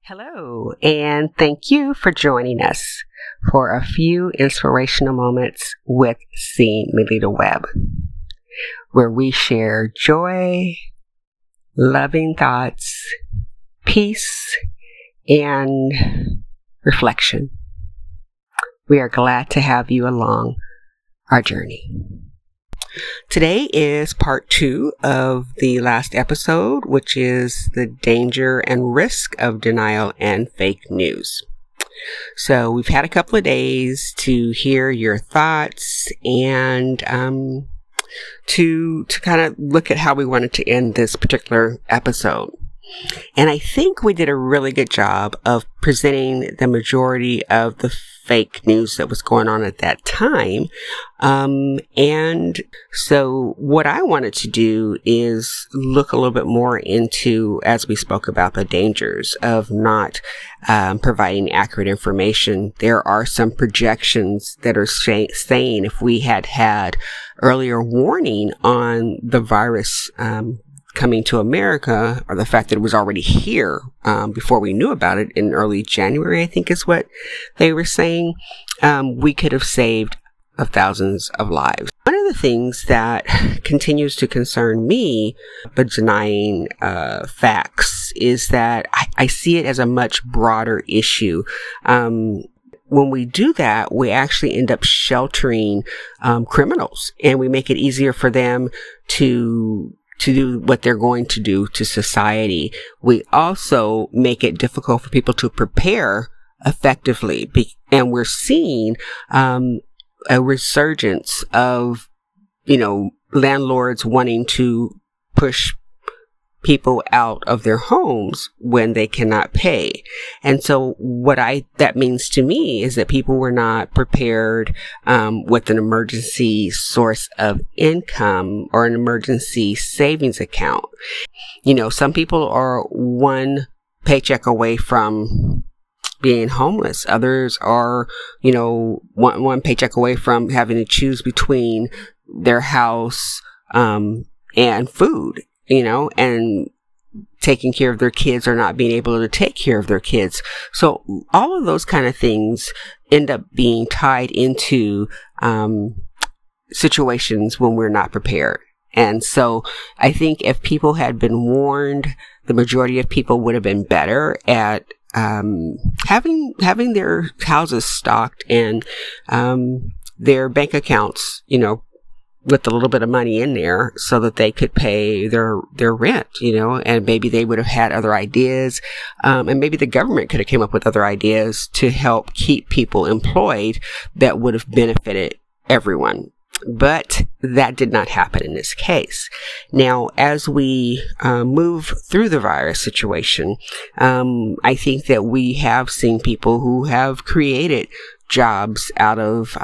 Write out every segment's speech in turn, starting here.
Hello, and thank you for joining us for a few inspirational moments with C. Melita Webb, where we share joy, loving thoughts, peace, and reflection. We are glad to have you along our journey. Today is part 2 of the last episode, which is the danger and risk of denial and fake news. So we've had a couple of days to hear your thoughts and to kind of look at how we wanted to end this particular episode. And I think we did a really good job of presenting the majority of the fake news that was going on at that time. And so what I wanted to do is look a little bit more into, as we spoke about, the dangers of not providing accurate information. There are some projections that are saying if we had had earlier warning on the virus coming to America, or the fact that it was already here before we knew about it in early January, I think is what they were saying, we could have saved thousands of lives. One of the things that continues to concern me, but denying facts, is that I see it as a much broader issue. When we do that, we actually end up sheltering criminals, and we make it easier for them to do what they're going to do to society. We also make it difficult for people to prepare effectively. And we're seeing a resurgence of, landlords wanting to push people out of their homes when they cannot pay. And so that means to me is that people were not prepared with an emergency source of income or an emergency savings account. Some people are one paycheck away from being homeless. Others are, one paycheck away from having to choose between their house and food. And taking care of their kids or not being able to take care of their kids. So all of those kind of things end up being tied into situations when we're not prepared. And so I think if people had been warned, the majority of people would have been better at having their houses stocked and their bank accounts, with a little bit of money in there so that they could pay their rent, and maybe they would have had other ideas. And maybe the government could have came up with other ideas to help keep people employed that would have benefited everyone. But that did not happen in this case. Now, as we move through the virus situation, I think that we have seen people who have created jobs out of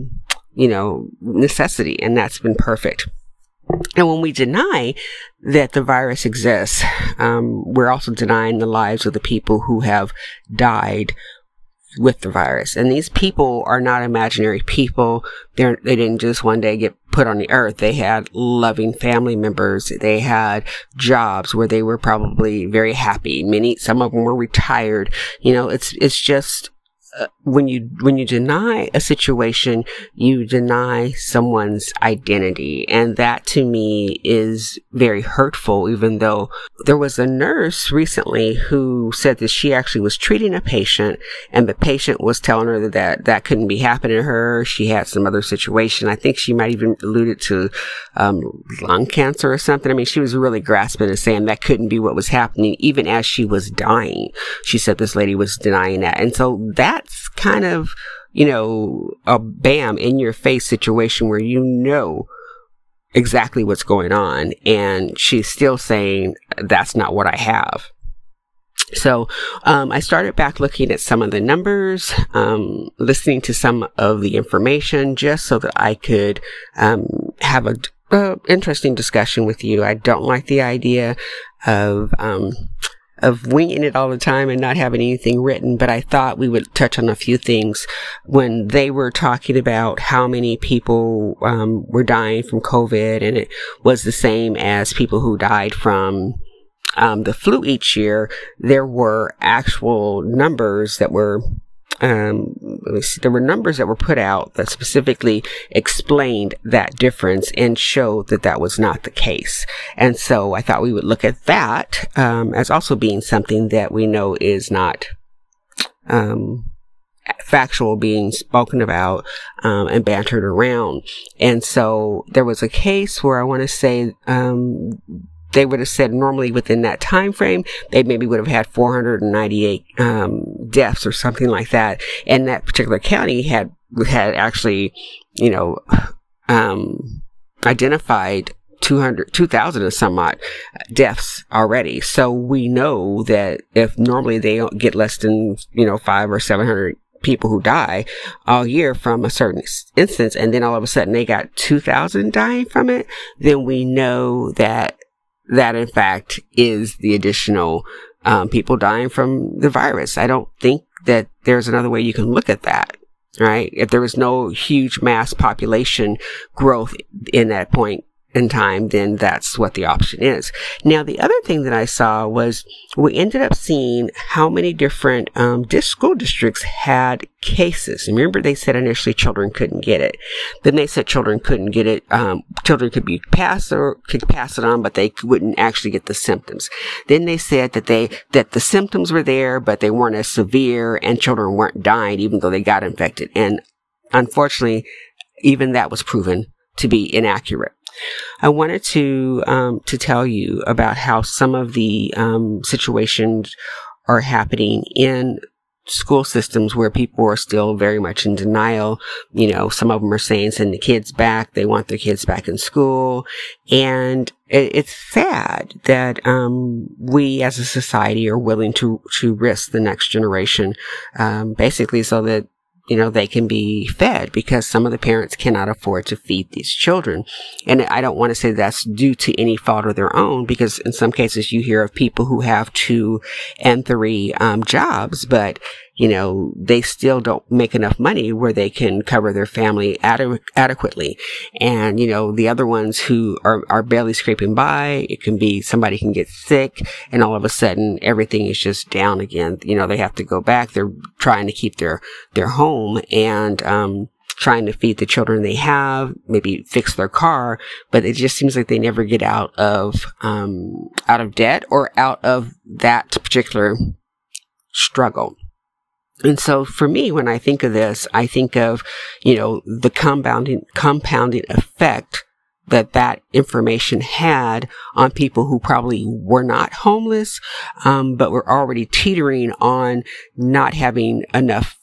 necessity, and that's been perfect. And when we deny that the virus exists, we're also denying the lives of the people who have died with the virus. And these people are not imaginary people. They didn't just one day get put on the earth. They had loving family members. They had jobs where they were probably very happy. Some of them were retired. It's just when you deny a situation, you deny someone's identity. And that to me is very hurtful, even though there was a nurse recently who said that she actually was treating a patient and the patient was telling her that couldn't be happening to her. She had some other situation. I think she might even alluded to lung cancer or something. I mean, she was really grasping and saying that couldn't be what was happening even as she was dying. She said this lady was denying that. And so that's kind of, a bam in your face situation where exactly what's going on. And she's still saying that's not what I have. So I started back looking at some of the numbers, listening to some of the information just so that I could have a interesting discussion with you. I don't like the idea of winging it all the time and not having anything written, but I thought we would touch on a few things when they were talking about how many people were dying from COVID, and it was the same as people who died from the flu each year, there were actual numbers that were there were numbers that were put out that specifically explained that difference and showed that that was not the case. And so I thought we would look at that as also being something that we know is not factual, being spoken about and bantered around. And so there was a case where I want to say they would have said normally within that time frame, they maybe would have had 498 deaths or something like that. And that particular county had actually, identified 2,000 and some odd deaths already. So we know that if normally they don't get less than, 500 or 700 people who die all year from a certain instance, and then all of a sudden they got 2,000 dying from it, then we know that in fact is the additional people dying from the virus. I don't think that there's another way you can look at that, right? If there was no huge mass population growth in that point in time, then that's what the option is. Now, the other thing that I saw was we ended up seeing how many different school districts had cases. And remember, they said initially children couldn't get it. Then they said children couldn't get it. Children could pass it on, but they wouldn't actually get the symptoms. Then they said that the symptoms were there, but they weren't as severe, and children weren't dying even though they got infected. And unfortunately, even that was proven to be inaccurate. I wanted to tell you about how some of the situations are happening in school systems where people are still very much in denial. Some of them are saying send the kids back. They want their kids back in school. And it's sad that we as a society are willing to risk the next generation, basically so that they can be fed, because some of the parents cannot afford to feed these children. And I don't want to say that's due to any fault of their own, because in some cases you hear of people who have 2 and 3 jobs, but they still don't make enough money where they can cover their family adequately. And, the other ones who are barely scraping by, it can be somebody can get sick and all of a sudden everything is just down again. They have to go back. They're trying to keep their home and, trying to feed the children they have, maybe fix their car, but it just seems like they never get out of debt or out of that particular struggle. And so for me, when I think of this, I think of, the compounding effect that information had on people who probably were not homeless, but were already teetering on not having enough,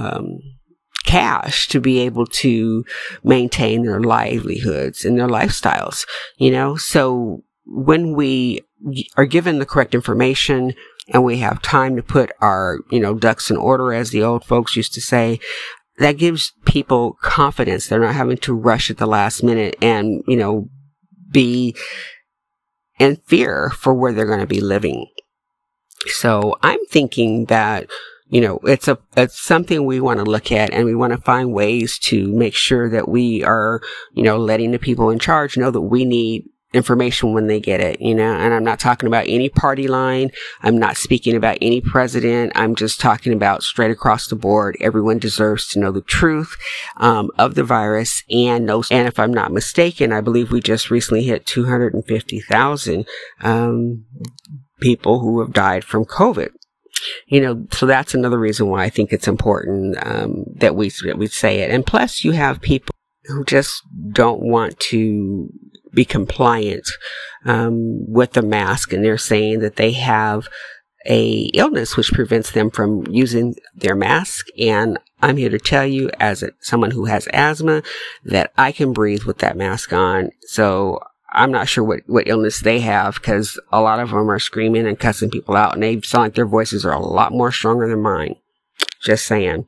cash to be able to maintain their livelihoods and their lifestyles, So when we are given the correct information, and we have time to put our, ducks in order, as the old folks used to say, that gives people confidence. They're not having to rush at the last minute and, be in fear for where they're going to be living. So I'm thinking that, it's something we want to look at, and we want to find ways to make sure that we are, letting the people in charge know that we need information when they get it, and I'm not talking about any party line. I'm not speaking about any president. I'm just talking about straight across the board. Everyone deserves to know the truth, of the virus and if I'm not mistaken, I believe we just recently hit 250,000, people who have died from COVID. So that's another reason why I think it's important, that we say it. And plus you have people who just don't want to be compliant with the mask, and they're saying that they have a illness which prevents them from using their mask. And I'm here to tell you, as someone who has asthma, that I can breathe with that mask on. So I'm not sure what illness they have, because a lot of them are screaming and cussing people out, and they sound like their voices are a lot more stronger than mine. Just saying.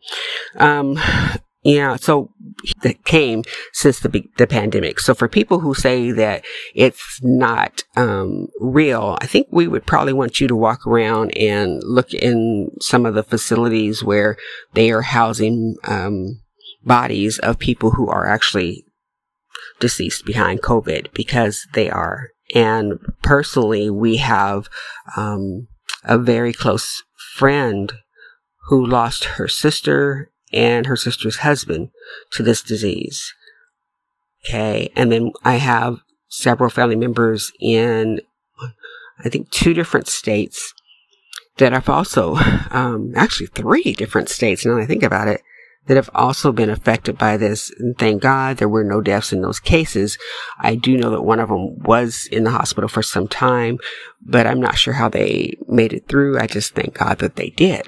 So that came since the pandemic. So for people who say that it's not real, I think we would probably want you to walk around and look in some of the facilities where they are housing bodies of people who are actually deceased behind COVID, because they are. And personally, we have a very close friend who lost her sister and her sister's husband to this disease. Okay. And then I have several family members in, I think, 2 different states that have also, actually 3 different states, now that I think about it, that have also been affected by this. And thank God there were no deaths in those cases. I do know that one of them was in the hospital for some time, but I'm not sure how they made it through. I just thank God that they did.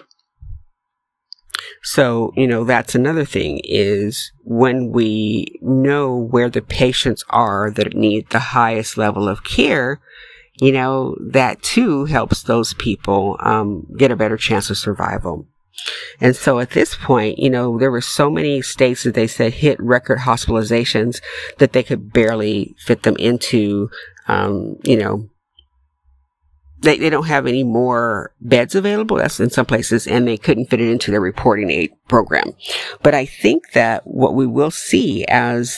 So, that's another thing, is when we know where the patients are that need the highest level of care, that too helps those people get a better chance of survival. And so at this point, there were so many states that they said hit record hospitalizations that they could barely fit them into, They don't have any more beds available. That's in some places, and they couldn't fit it into their reporting aid program. But I think that what we will see as,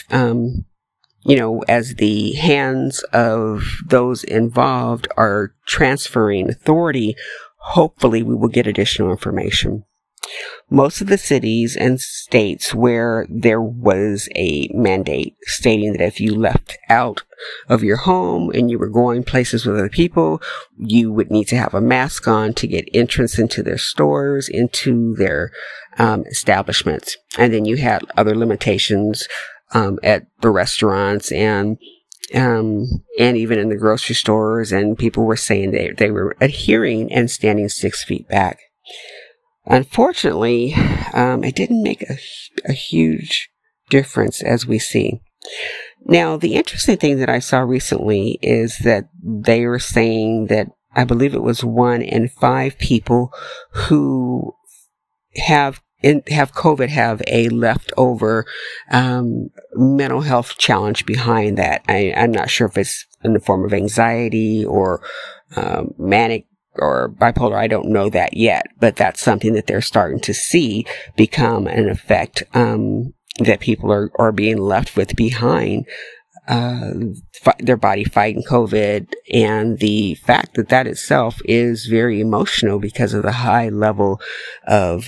as the hands of those involved are transferring authority, hopefully we will get additional information. Most of the cities and states where there was a mandate stating that if you left out of your home and you were going places with other people, you would need to have a mask on to get entrance into their stores, into their establishments. And then you had other limitations at the restaurants and even in the grocery stores, and people were saying they were adhering and standing 6 feet back. Unfortunately, it didn't make a huge difference, as we see. Now, the interesting thing that I saw recently is that they were saying that I believe it was 1 in 5 people who have COVID have a leftover mental health challenge behind that. I'm not sure if it's in the form of anxiety or manic or bipolar. I don't know that yet, but that's something that they're starting to see become an effect that people are being left with behind their body fighting COVID, and the fact that itself is very emotional because of the high level of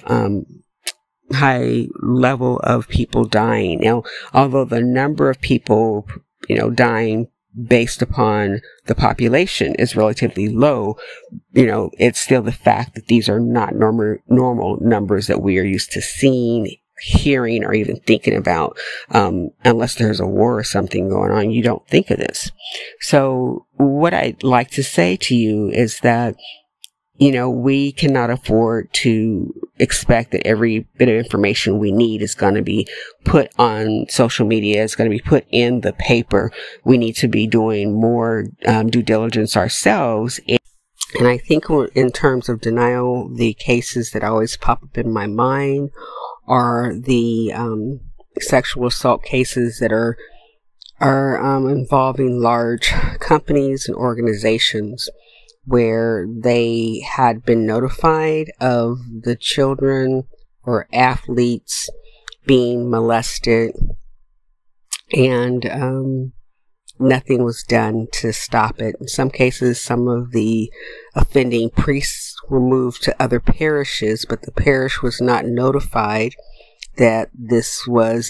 people dying. Now, although the number of people dying based upon the population is relatively low, it's still the fact that these are not normal numbers that we are used to seeing, hearing, or even thinking about. Unless there's a war or something going on, you don't think of this. So what I'd like to say to you is that we cannot afford to expect that every bit of information we need is going to be put on social media, is going to be put in the paper. We need to be doing more due diligence ourselves. And I think in terms of denial, the cases that always pop up in my mind are the sexual assault cases that are involving large companies and organizations, where they had been notified of the children or athletes being molested, and nothing was done to stop it. In some cases, some of the offending priests were moved to other parishes, but the parish was not notified that this was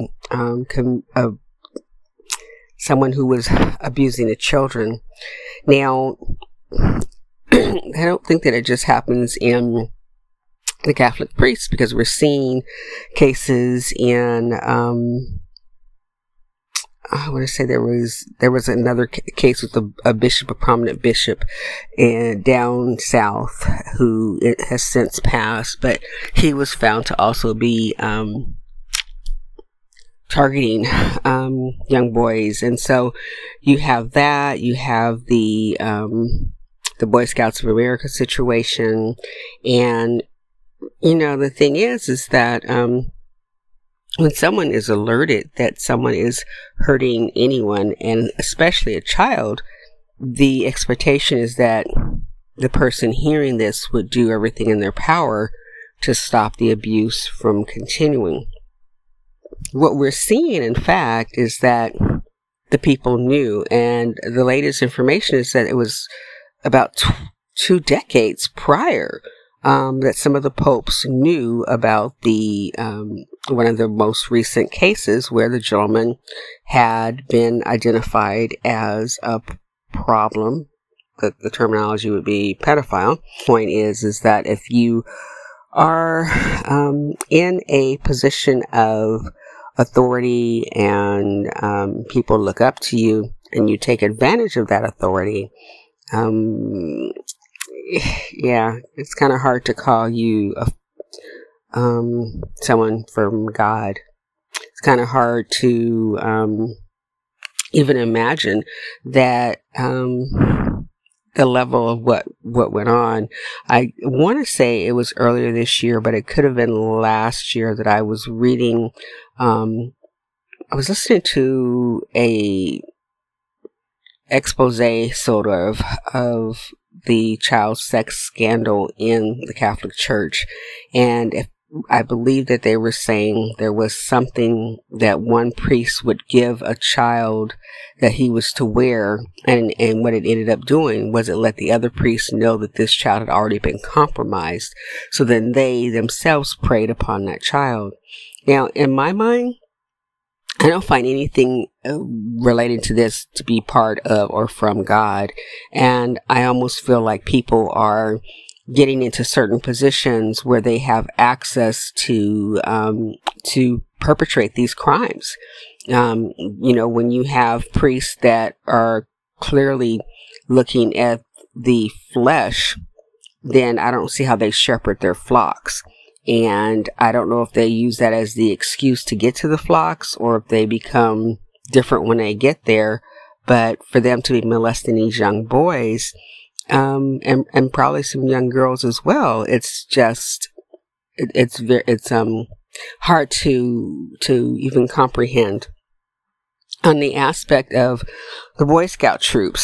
someone who was abusing the children. Now, I don't think that it just happens in the Catholic priests, because we're seeing cases in, I want to say there was another case with a bishop, a prominent bishop down south, who it has since passed, but he was found to also be targeting young boys. And so you have that, you have the Boy Scouts of America situation. And, the thing is that when someone is alerted that someone is hurting anyone, and especially a child, the expectation is that the person hearing this would do everything in their power to stop the abuse from continuing. What we're seeing, in fact, is that the people knew. And the latest information is that it was about 2 decades prior that some of the popes knew about the one of the most recent cases where the gentleman had been identified as a problem. The terminology would be pedophile. Point is that if you are in a position of authority and people look up to you and you take advantage of that authority, it's kind of hard to call you someone from God. It's kind of hard to even imagine that the level of what went on. I want to say it was earlier this year, but it could have been last year that I was reading. I was listening to a expose sort of the child sex scandal in the Catholic Church, and I believe that they were saying there was something that one priest would give a child that he was to wear, and what it ended up doing was it let the other priests know that this child had already been compromised, so then they themselves preyed upon that child. Now, in my mind, I don't find anything relating to this to be part of or from God, and I almost feel like people are getting into certain positions where they have access to perpetrate these crimes. When you have priests that are clearly looking at the flesh, then I don't see how they shepherd their flocks. And I don't know if they use that as the excuse to get to the flocks or if they become different when they get there. But for them to be molesting these young boys, and probably some young girls as well, it's just, it's hard to even comprehend. On the aspect of the Boy Scout troops,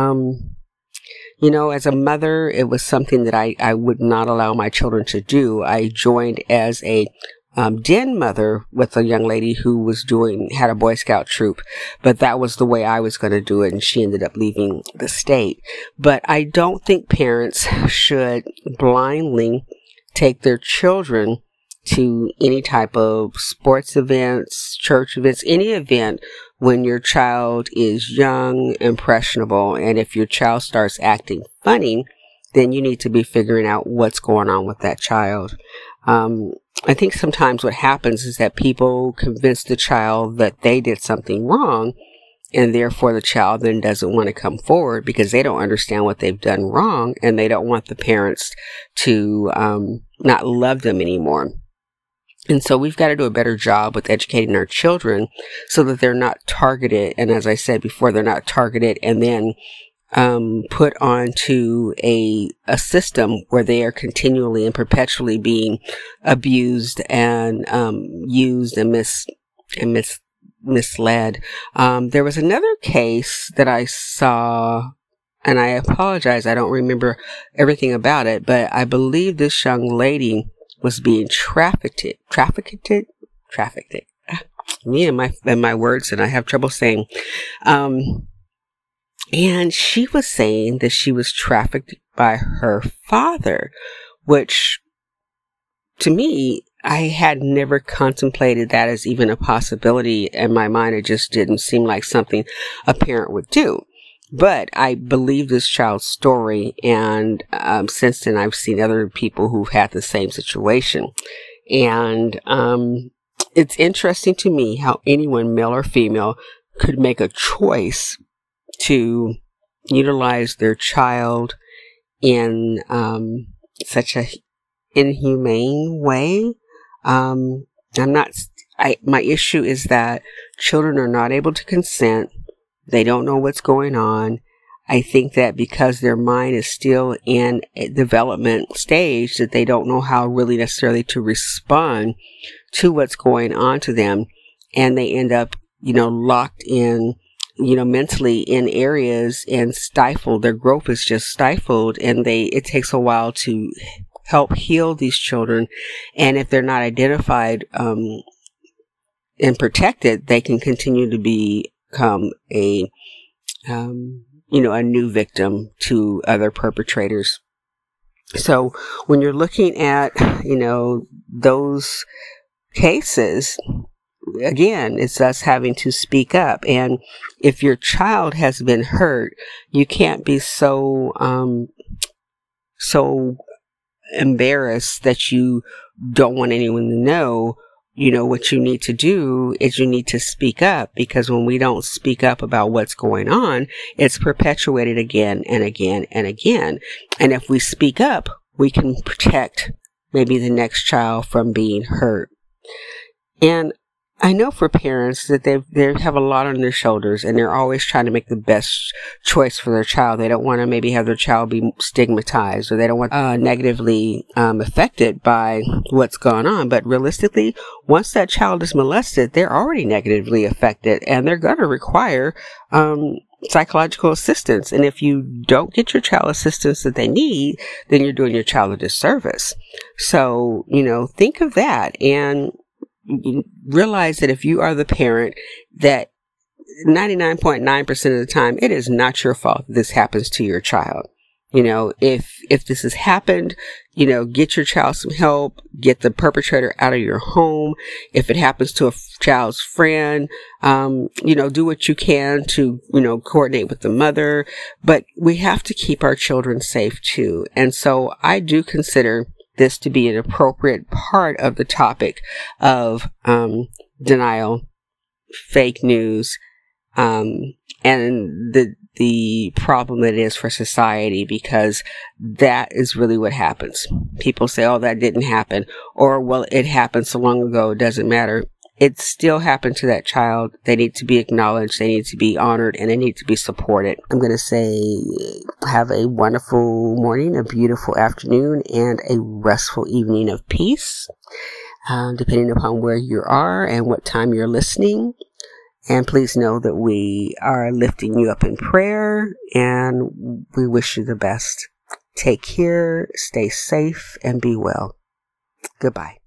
as a mother, it was something that I would not allow my children to do. I joined as a den mother with a young lady who had a Boy Scout troop, but that was the way I was going to do it, and she ended up leaving the state. But I don't think parents should blindly take their children to any type of sports events, church events, any event when your child is young, impressionable, and if your child starts acting funny, then you need to be figuring out what's going on with that child. I think sometimes what happens is that people convince the child that they did something wrong, and therefore the child then doesn't want to come forward because they don't understand what they've done wrong, and they don't want the parents to not love them anymore. And so we've got to do a better job with educating our children so that they're not targeted. And as I said before, they're not targeted and then put onto a system where they are continually and perpetually being abused and used and misled. There was another case that I saw, and I apologize, I don't remember everything about it, but I believe this young lady was being trafficked. Me and my words, and I have trouble saying. And she was saying that she was trafficked by her father, which to me, I had never contemplated that as even a possibility in my mind. It just didn't seem like something a parent would do. But I believe this child's story, and since then I've seen other people who've had the same situation. And it's interesting to me how anyone, male or female, could make a choice to utilize their child in such a inhumane way. My issue is that children are not able to consent. They don't know what's going on. I think that because their mind is still in a development stage, that they don't know how really necessarily to respond to what's going on to them. And they end up, locked in, mentally in areas and stifled. Their growth is just stifled, and it takes a while to help heal these children. And if they're not identified, and protected, they can continue to be become a new victim to other perpetrators. So when you're looking at, those cases, again, it's us having to speak up. And if your child has been hurt, you can't be so embarrassed that you don't want anyone to know. What you need to do is you need to speak up, because when we don't speak up about what's going on, it's perpetuated again and again and again. And if we speak up, we can protect maybe the next child from being hurt. And I know for parents that they have a lot on their shoulders, and they're always trying to make the best choice for their child. They don't want to maybe have their child be stigmatized, or they don't want negatively affected by what's going on. But realistically, once that child is molested, they're already negatively affected, and they're going to require psychological assistance. And if you don't get your child assistance that they need, then you're doing your child a disservice. So, think of that, and realize that if you are the parent, that 99.9% of the time, it is not your fault that this happens to your child. If this has happened, get your child some help, get the perpetrator out of your home. If it happens to a child's friend, do what you can to, coordinate with the mother. But we have to keep our children safe too. And so I do consider this to be an appropriate part of the topic of denial, fake news, and the problem it is for society, because that is really what happens. People say, oh, that didn't happen, or, well, it happened so long ago, it doesn't matter. It still happened to that child. They need to be acknowledged, they need to be honored, and they need to be supported. I'm going to say have a wonderful morning, a beautiful afternoon, and a restful evening of peace, depending upon where you are and what time you're listening. And please know that we are lifting you up in prayer, and we wish you the best. Take care, stay safe, and be well. Goodbye.